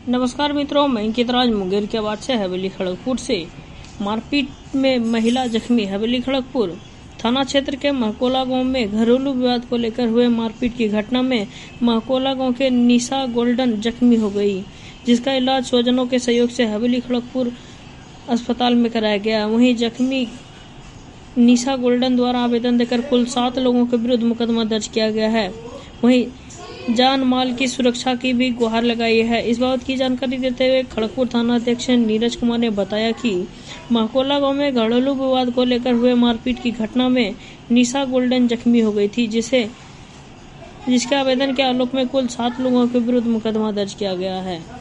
नमस्कार मित्रों, मैं अंकित राज मुंगेर के आवाज से हवेली खड़गपुर से। मारपीट में महिला जख्मी। हवेली खड़गपुर थाना क्षेत्र के महकोला गांव में घरेलू विवाद को लेकर हुए मारपीट की घटना में महकोला गांव के निशा गोल्डन जख्मी हो गई, जिसका इलाज स्वजनों के सहयोग से हवेली खड़गपुर अस्पताल में कराया गया। वहीं जख्मी निशा गोल्डन द्वारा आवेदन देकर कुल 7 लोगों के विरुद्ध मुकदमा दर्ज किया गया है। वहीं जान माल की सुरक्षा की भी गुहार लगाई है। इस बाबत की जानकारी देते हुए खड़गपुर थाना अध्यक्ष नीरज कुमार ने बताया कि महकोला गांव में घरेलू विवाद को लेकर हुए मारपीट की घटना में निशा गोल्डन जख्मी हो गई थी, जिसके आवेदन के आलोक में कुल 7 लोगों के विरुद्ध मुकदमा दर्ज किया गया है।